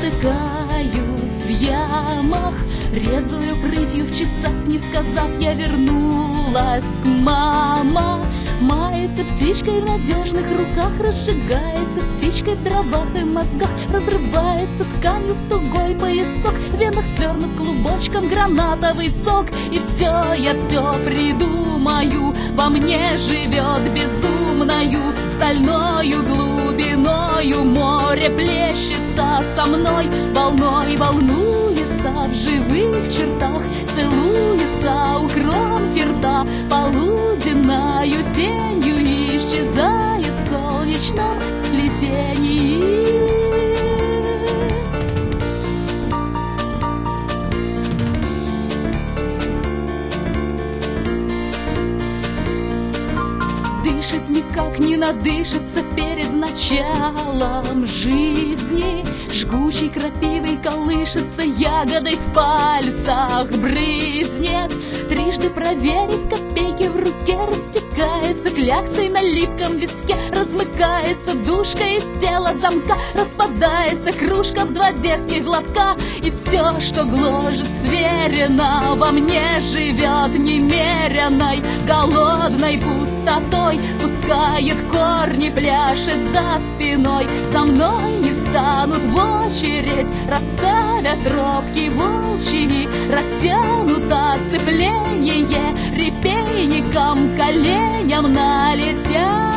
Обжигаюсь в ямах, резаю прытью в часах, не сказав, я вернулась, мама. Мается птичкой в надежных руках, разжигается спичкой в дровах и мозгах, разрывается тканью в тугой поясок, в венах свернут клубочком гранатовый сок. И я все придумаю, во мне живет безумною стальною глубиною. Море плещется со мной, волной волнуется в живых чертах, целуется у кромки рта, полуденною тенью исчезает в солнечном сплетении. Дышит никак не надышится перед началом жизни. Жгучей крапивой колышется, ягодой в пальцах брызнет. Трижды проверив, копейки в руке, растекается кляксой на липком виске, размыкается душка из тела замка, распадается кружка в 2 детских глотка. И все, что гложет сверено, во мне живет немеренной голодной пустотой, пускает корни, пляшет за спиной. За мной не встанут в очередь, расставят тропки волчьи, растянут оцепление, репейником коленям налетят.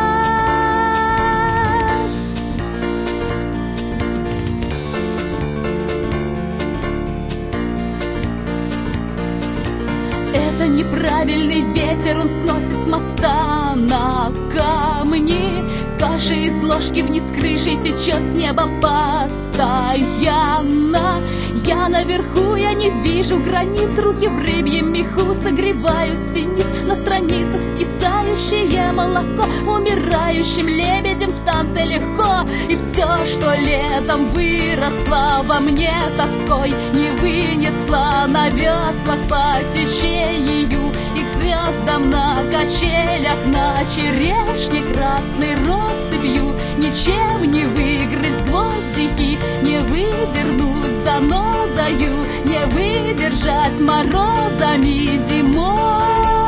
Это неправильный ветер, он сносит с моста на камни. Каша из ложки вниз крышей течет с неба постоянно. Я наверху, я не вижу границ, руки в рыбьем меху согревают синиц. На страницах скисающее молоко, умирающим лебедем в танце легко. И все, что летом выросло во мне тоской, не вынесла на веслах по течению. И к звездам на качелях, на черешне красной россыпью, ничем не выгрызть гвоздики, не выдернуть занозою, не выдержать морозами зимой.